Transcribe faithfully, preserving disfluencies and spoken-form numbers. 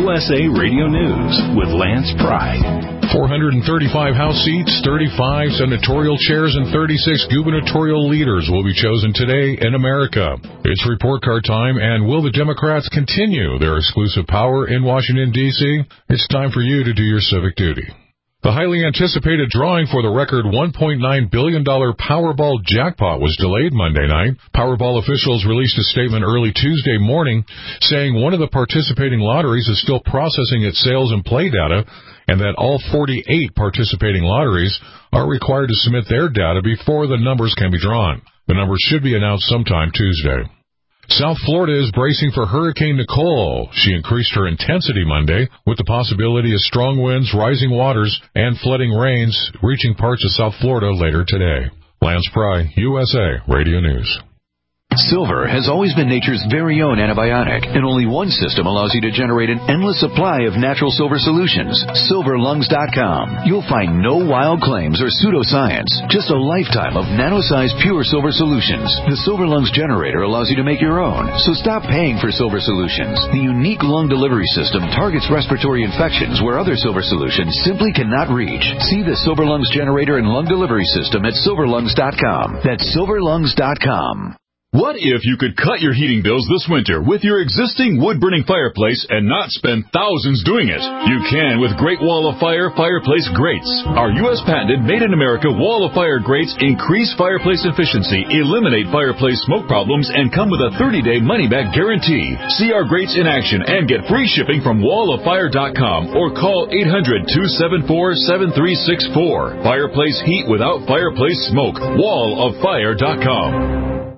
U S A Radio News with Lance Pry. four hundred thirty-five House seats, thirty-five senatorial chairs, and thirty-six gubernatorial leaders will be chosen today in America. It's report card time, and will the Democrats continue their exclusive power in Washington, D C? It's time for you to do your civic duty. The highly anticipated drawing for the record one point nine billion dollars Powerball jackpot was delayed Monday night. Powerball officials released a statement early Tuesday morning saying one of the participating lotteries is still processing its sales and play data, and that all forty-eight participating lotteries are required to submit their data before the numbers can be drawn. The numbers should be announced sometime Tuesday. South Florida is bracing for Hurricane Nicole. She increased her intensity Monday with the possibility of strong winds, rising waters, and flooding rains reaching parts of South Florida later today. Lance Pry, U S A Radio News. Silver has always been nature's very own antibiotic, and only one system allows you to generate an endless supply of natural silver solutions. silver lungs dot com. You'll find no wild claims or pseudoscience, just a lifetime of nano-sized pure silver solutions. The Silver Lungs generator allows you to make your own, so stop paying for silver solutions. The unique lung delivery system targets respiratory infections where other silver solutions simply cannot reach. See the Silver Lungs generator and lung delivery system at silver lungs dot com. That's silver lungs dot com. What if you could cut your heating bills this winter with your existing wood-burning fireplace and not spend thousands doing it? You can with Great Wall of Fire fireplace grates. Our U S patented made-in-America Wall of Fire grates increase fireplace efficiency, eliminate fireplace smoke problems, and come with a thirty-day money-back guarantee. See our grates in action and get free shipping from wall of fire dot com or call eight hundred, two seven four, seven three six four. Fireplace heat without fireplace smoke. wall of fire dot com.